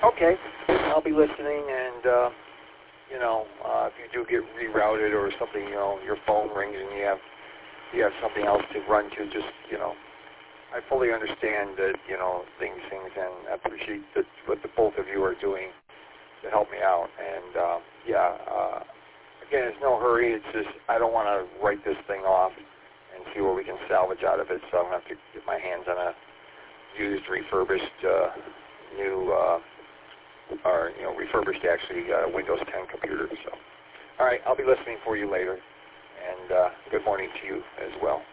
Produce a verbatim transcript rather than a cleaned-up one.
Okay, I'll be listening, and uh, you know, uh, if you do get rerouted or something, you know, your phone rings and you have you have something else to run to, just you know, I fully understand that you know things things, and I appreciate that what the both of you are doing to help me out. And uh, yeah, uh, again, it's no hurry. It's just I don't want to write this thing off and see what we can salvage out of it. So I'm gonna have to get my hands on a used, refurbished, uh, new. Uh, or, you know, refurbished, actually, uh, Windows ten computer. So, all right, I'll be listening for you later. And uh, good morning to you as well.